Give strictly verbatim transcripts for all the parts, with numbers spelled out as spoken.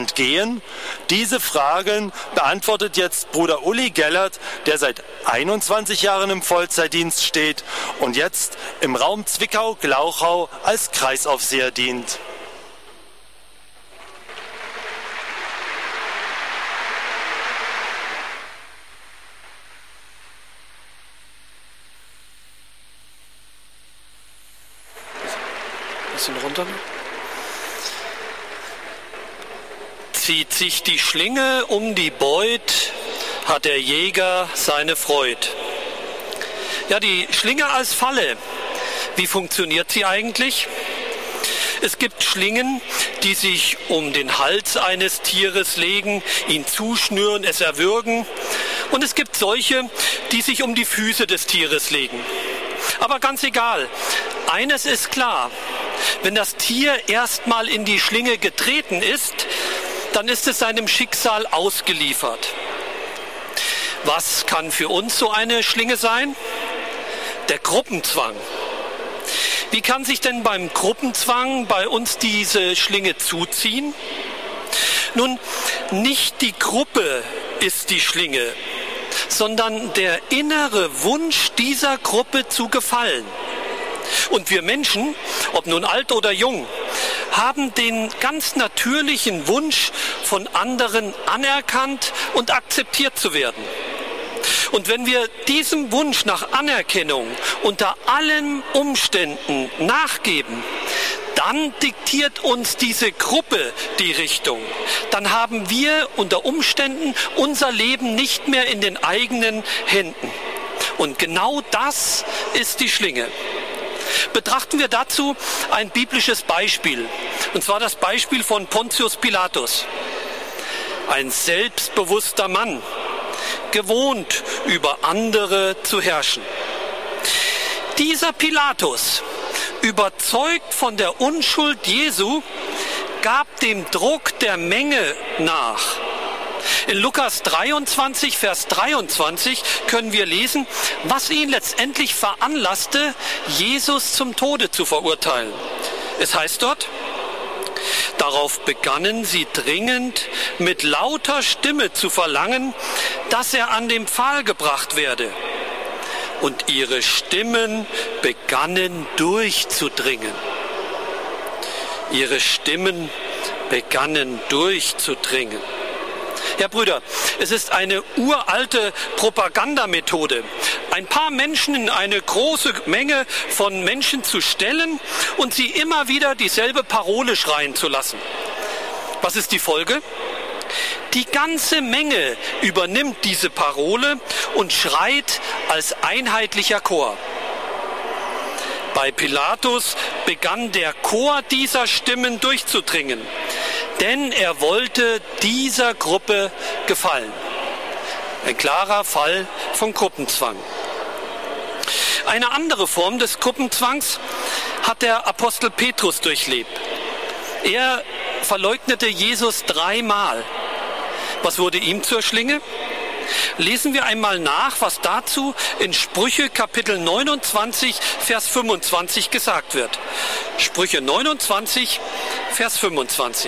entgehen? Diese Fragen beantwortet jetzt Bruder Uli Gellert, der seit einundzwanzig Jahren im Vollzeitdienst steht und jetzt im Raum Zwickau-Glauchau als Kreisaufseher dient. Bisschen runter. Zieht sich die Schlinge um die Beut, hat der Jäger seine Freud. Ja, die Schlinge als Falle. Wie funktioniert sie eigentlich? Es gibt Schlingen, die sich um den Hals eines Tieres legen, ihn zuschnüren, es erwürgen. Und es gibt solche, die sich um die Füße des Tieres legen. Aber ganz egal, eines ist klar. Wenn das Tier erstmal in die Schlinge getreten ist, dann ist es seinem Schicksal ausgeliefert. Was kann für uns so eine Schlinge sein? Der Gruppenzwang. Wie kann sich denn beim Gruppenzwang bei uns diese Schlinge zuziehen? Nun, nicht die Gruppe ist die Schlinge, sondern der innere Wunsch dieser Gruppe zu gefallen. Und wir Menschen, ob nun alt oder jung, haben den ganz natürlichen Wunsch, von anderen anerkannt und akzeptiert zu werden. Und wenn wir diesem Wunsch nach Anerkennung unter allen Umständen nachgeben, dann diktiert uns diese Gruppe die Richtung. Dann haben wir unter Umständen unser Leben nicht mehr in den eigenen Händen. Und genau das ist die Schlinge. Betrachten wir dazu ein biblisches Beispiel, und zwar das Beispiel von Pontius Pilatus. Ein selbstbewusster Mann, gewohnt, über andere zu herrschen. Dieser Pilatus, überzeugt von der Unschuld Jesu, gab dem Druck der Menge nach. In Lukas dreiundzwanzig, Vers dreiundzwanzig können wir lesen, was ihn letztendlich veranlasste, Jesus zum Tode zu verurteilen. Es heißt dort: Darauf begannen sie dringend mit lauter Stimme zu verlangen, dass er an den Pfahl gebracht werde. Und ihre Stimmen begannen durchzudringen. Ihre Stimmen begannen durchzudringen. Ja, Brüder, es ist eine uralte Propagandamethode, ein paar Menschen in eine große Menge von Menschen zu stellen und sie immer wieder dieselbe Parole schreien zu lassen. Was ist die Folge? Die ganze Menge übernimmt diese Parole und schreit als einheitlicher Chor. Bei Pilatus begann der Chor dieser Stimmen durchzudringen, denn er wollte dieser Gruppe gefallen. Ein klarer Fall von Gruppenzwang. Eine andere Form des Gruppenzwangs hat der Apostel Petrus durchlebt. Er verleugnete Jesus dreimal. Was wurde ihm zur Schlinge? Lesen wir einmal nach, was dazu in Sprüche Kapitel neunundzwanzig, Vers fünfundzwanzig gesagt wird. Sprüche neunundzwanzig, Vers fünfundzwanzig.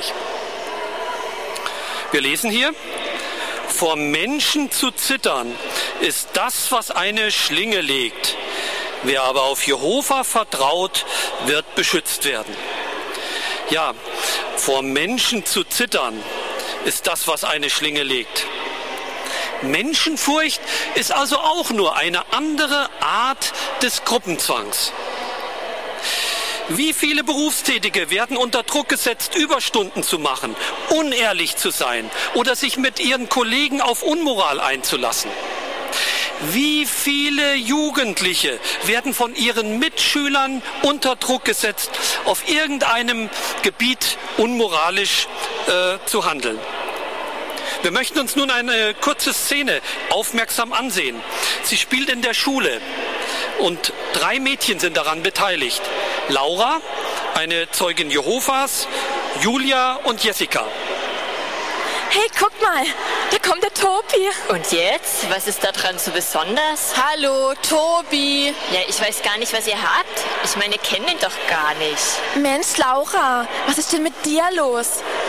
Wir lesen hier: Vor Menschen zu zittern ist das, was eine Schlinge legt. Wer aber auf Jehova vertraut, wird beschützt werden. Ja, vor Menschen zu zittern ist das, was eine Schlinge legt. Menschenfurcht ist also auch nur eine andere Art des Gruppenzwangs. Wie viele Berufstätige werden unter Druck gesetzt, Überstunden zu machen, unehrlich zu sein oder sich mit ihren Kollegen auf Unmoral einzulassen? Wie viele Jugendliche werden von ihren Mitschülern unter Druck gesetzt, auf irgendeinem Gebiet unmoralisch äh, zu handeln? Wir möchten uns nun eine kurze Szene aufmerksam ansehen. Sie spielt in der Schule und drei Mädchen sind daran beteiligt. Laura, eine Zeugin Jehovas, Julia und Jessica. Hey, guck mal, da kommt der Tobi. Und jetzt? Was ist da dran so besonders? Hallo, Tobi. Ja, ich weiß gar nicht, was ihr habt. Ich meine, kennt ihn doch gar nicht. Mensch, Laura, was ist denn mit dir los?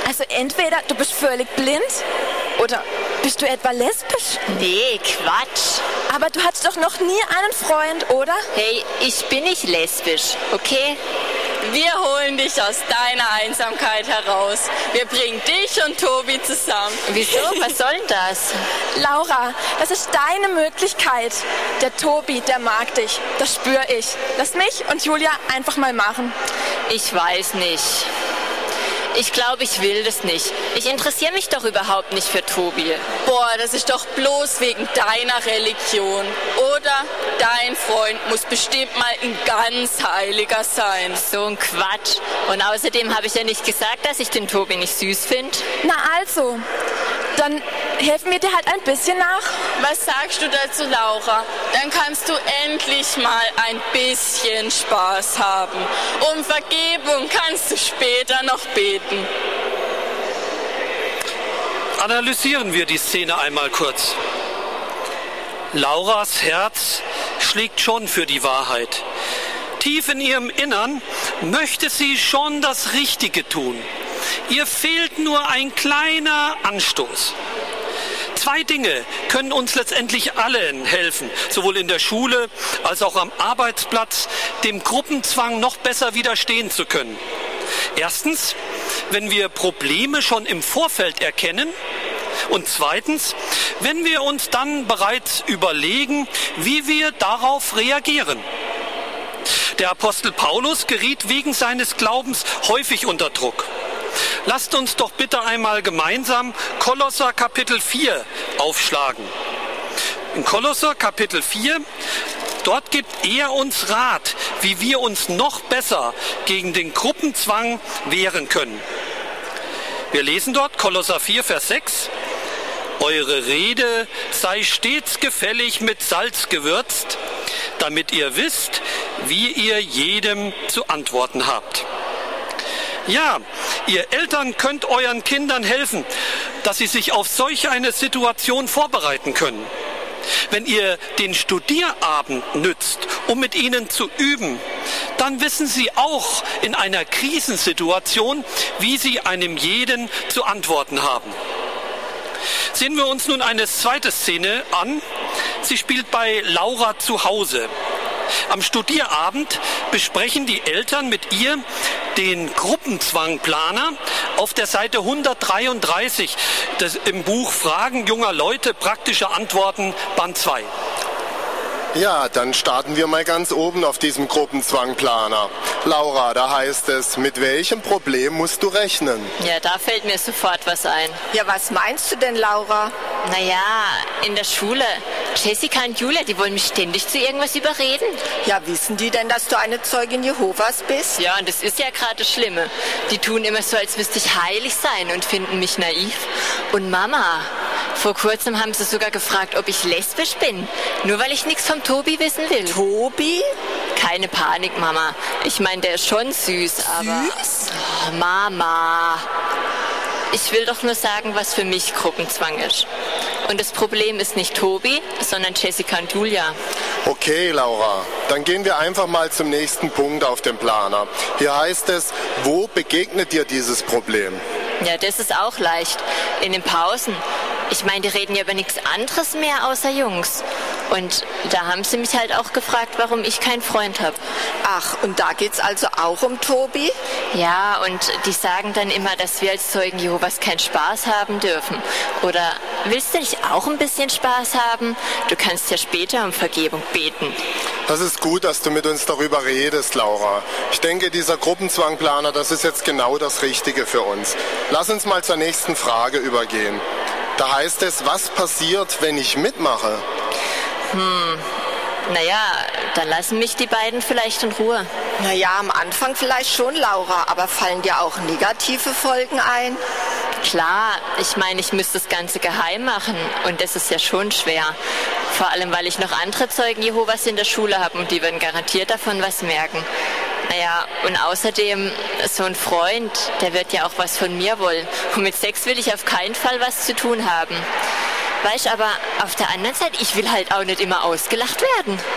Also entweder du bist völlig blind oder bist du etwa lesbisch? Nee, Quatsch. Aber du hattest doch noch nie einen Freund, oder? Hey, ich bin nicht lesbisch, okay? Wir holen dich aus deiner Einsamkeit heraus. Wir bringen dich und Tobi zusammen. Wieso? Was soll denn das? Laura, das ist deine Möglichkeit. Der Tobi, der mag dich. Das spüre ich. Lass mich und Julia einfach mal machen. Ich weiß nicht. Ich glaube, ich will das nicht. Ich interessiere mich doch überhaupt nicht für Tobi. Boah, das ist doch bloß wegen deiner Religion. Oder dein Freund muss bestimmt mal ein ganz Heiliger sein. So ein Quatsch. Und außerdem habe ich ja nicht gesagt, dass ich den Tobi nicht süß finde. Na also, dann helfen wir dir halt ein bisschen nach. Was sagst du dazu, Laura? Dann kannst du endlich mal ein bisschen Spaß haben. Um Vergebung kannst du später noch beten. Analysieren wir die Szene einmal kurz. Lauras Herz schlägt schon für die Wahrheit. Tief in ihrem Innern möchte sie schon das Richtige tun. Ihr fehlt nur ein kleiner Anstoß. Zwei Dinge können uns letztendlich allen helfen, sowohl in der Schule als auch am Arbeitsplatz, dem Gruppenzwang noch besser widerstehen zu können. Erstens, wenn wir Probleme schon im Vorfeld erkennen, und zweitens, wenn wir uns dann bereits überlegen, wie wir darauf reagieren. Der Apostel Paulus geriet wegen seines Glaubens häufig unter Druck. Lasst uns doch bitte einmal gemeinsam Kolosser Kapitel vier aufschlagen. In Kolosser Kapitel vier, dort gibt er uns Rat, wie wir uns noch besser gegen den Gruppenzwang wehren können. Wir lesen dort Kolosser vier, Vers sechs. Eure Rede sei stets gefällig mit Salz gewürzt, damit ihr wisst, wie ihr jedem zu antworten habt. Ja, ihr Eltern könnt euren Kindern helfen, dass sie sich auf solch eine Situation vorbereiten können. Wenn ihr den Studierabend nützt, um mit ihnen zu üben, dann wissen sie auch in einer Krisensituation, wie sie einem jeden zu antworten haben. Sehen wir uns nun eine zweite Szene an. Sie spielt bei Laura zu Hause. Am Studierabend besprechen die Eltern mit ihr den Gruppenzwangplaner auf der Seite hundertdreiunddreißig des, im Buch Fragen junger Leute, praktische Antworten, Band zwei. Ja, dann starten wir mal ganz oben auf diesem Gruppenzwangplaner. Laura, da heißt es, mit welchem Problem musst du rechnen? Ja, da fällt mir sofort was ein. Ja, was meinst du denn, Laura? Naja, in der Schule. Jessica und Julia, die wollen mich ständig zu irgendwas überreden. Ja, wissen die denn, dass du eine Zeugin Jehovas bist? Ja, und das ist ja gerade das Schlimme. Die tun immer so, als müsste ich heilig sein und finden mich naiv. Und Mama, vor kurzem haben sie sogar gefragt, ob ich lesbisch bin. Nur weil ich nichts vom Tobi wissen will. Tobi? Keine Panik, Mama. Ich meine, der ist schon süß, aber... Süß? Oh, Mama. Ich will doch nur sagen, was für mich Gruppenzwang ist. Und das Problem ist nicht Tobi, sondern Jessica und Julia. Okay, Laura, dann gehen wir einfach mal zum nächsten Punkt auf dem Planer. Hier heißt es, wo begegnet dir dieses Problem? Ja, das ist auch leicht. In den Pausen. Ich meine, die reden ja über nichts anderes mehr außer Jungs. Und da haben sie mich halt auch gefragt, warum ich keinen Freund habe. Ach, und da geht's also auch um Tobi? Ja, und die sagen dann immer, dass wir als Zeugen Jehovas keinen Spaß haben dürfen. Oder willst du nicht auch ein bisschen Spaß haben? Du kannst ja später um Vergebung beten. Das ist gut, dass du mit uns darüber redest, Laura. Ich denke, dieser Gruppenzwangplaner, das ist jetzt genau das Richtige für uns. Lass uns mal zur nächsten Frage übergehen. Da heißt es, was passiert, wenn ich mitmache? Hm, naja, dann lassen mich die beiden vielleicht in Ruhe. Naja, am Anfang vielleicht schon, Laura, aber fallen dir auch negative Folgen ein? Klar, ich meine, ich müsste das Ganze geheim machen und das ist ja schon schwer. Vor allem, weil ich noch andere Zeugen Jehovas in der Schule habe und die werden garantiert davon was merken. Naja, und außerdem, so ein Freund, der wird ja auch was von mir wollen. Und mit Sex will ich auf keinen Fall was zu tun haben. Weißt aber, auf der anderen Seite, ich will halt auch nicht immer ausgelacht werden.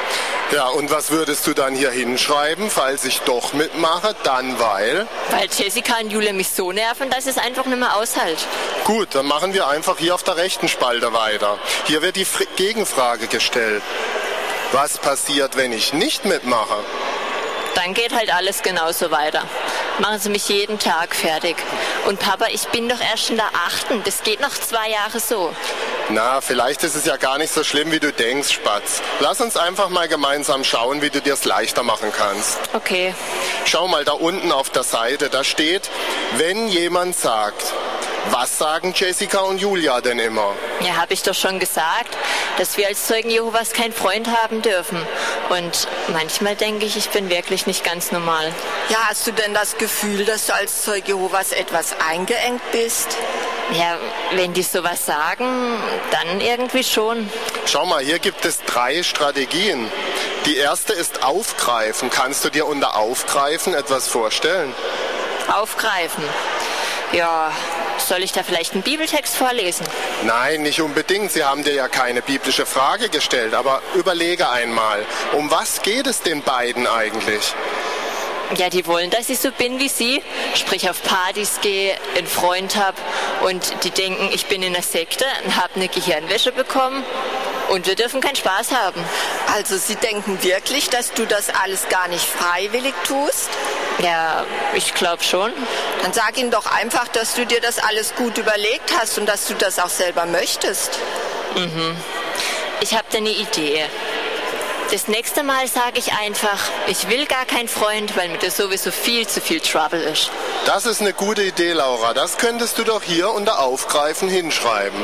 Ja, und was würdest du dann hier hinschreiben, falls ich doch mitmache? Dann weil? Weil Jessica und Julia mich so nerven, dass ich es einfach nicht mehr aushalte. Gut, dann machen wir einfach hier auf der rechten Spalte weiter. Hier wird die F- Gegenfrage gestellt. Was passiert, wenn ich nicht mitmache? Dann geht halt alles genauso weiter. Machen Sie mich jeden Tag fertig. Und Papa, ich bin doch erst in der achten. Das geht noch zwei Jahre so. Na, vielleicht ist es ja gar nicht so schlimm, wie du denkst, Spatz. Lass uns einfach mal gemeinsam schauen, wie du dir es leichter machen kannst. Okay. Schau mal da unten auf der Seite, da steht, wenn jemand sagt. Was sagen Jessica und Julia denn immer? Ja, habe ich doch schon gesagt, dass wir als Zeugen Jehovas keinen Freund haben dürfen. Und manchmal denke ich, ich bin wirklich nicht ganz normal. Ja, hast du denn das Gefühl, dass du als Zeuge Jehovas etwas eingeengt bist? Ja, wenn die sowas sagen, dann irgendwie schon. Schau mal, hier gibt es drei Strategien. Die erste ist Aufgreifen. Kannst du dir unter Aufgreifen etwas vorstellen? Aufgreifen? Ja, soll ich da vielleicht einen Bibeltext vorlesen? Nein, nicht unbedingt. Sie haben dir ja keine biblische Frage gestellt. Aber überlege einmal, um was geht es den beiden eigentlich? Ja, die wollen, dass ich so bin wie sie, sprich auf Partys gehe, einen Freund habe und die denken, ich bin in einer Sekte und habe eine Gehirnwäsche bekommen und wir dürfen keinen Spaß haben. Also sie denken wirklich, dass du das alles gar nicht freiwillig tust? Ja, ich glaube schon. Dann sag ihnen doch einfach, dass du dir das alles gut überlegt hast und dass du das auch selber möchtest. Mhm. Ich habe da eine Idee. Das nächste Mal sage ich einfach, ich will gar keinen Freund, weil mir das sowieso viel zu viel Trouble ist. Das ist eine gute Idee, Laura. Das könntest du doch hier unter Aufgreifen hinschreiben.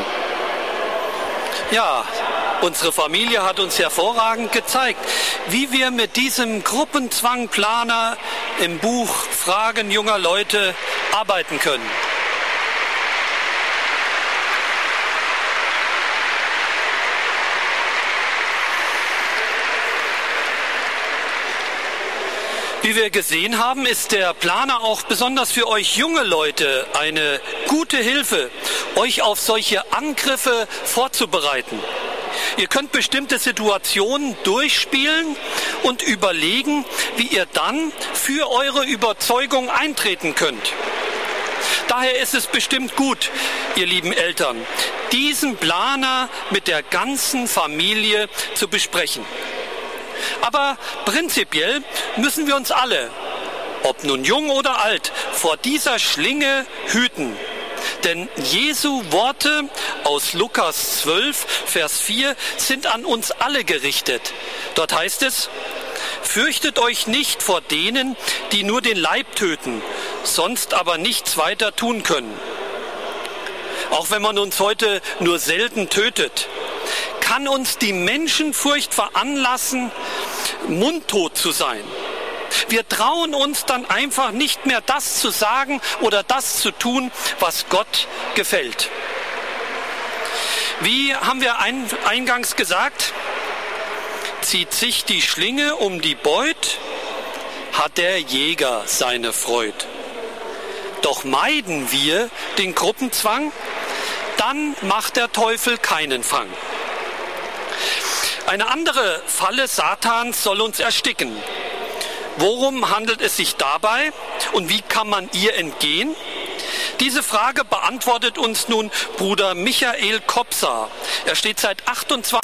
Ja, unsere Familie hat uns hervorragend gezeigt, wie wir mit diesem Gruppenzwangplaner im Buch Fragen junger Leute arbeiten können. Wie wir gesehen haben, ist der Planer auch besonders für euch junge Leute eine gute Hilfe, euch auf solche Angriffe vorzubereiten. Ihr könnt bestimmte Situationen durchspielen und überlegen, wie ihr dann für eure Überzeugung eintreten könnt. Daher ist es bestimmt gut, ihr lieben Eltern, diesen Planer mit der ganzen Familie zu besprechen. Aber prinzipiell müssen wir uns alle, ob nun jung oder alt, vor dieser Schlinge hüten. Denn Jesu Worte aus Lukas zwölf, Vers vier sind an uns alle gerichtet. Dort heißt es, fürchtet euch nicht vor denen, die nur den Leib töten, sonst aber nichts weiter tun können. Auch wenn man uns heute nur selten tötet, kann uns die Menschenfurcht veranlassen, mundtot zu sein. Wir trauen uns dann einfach nicht mehr das zu sagen oder das zu tun, was Gott gefällt. Wie haben wir ein, eingangs gesagt, zieht sich die Schlinge um die Beut, hat der Jäger seine Freud. Doch meiden wir den Gruppenzwang, dann macht der Teufel keinen Fang. Eine andere Falle Satans soll uns ersticken. Worum handelt es sich dabei und wie kann man ihr entgehen? Diese Frage beantwortet uns nun Bruder Michael Kopsa. Er steht seit achtundzwanzig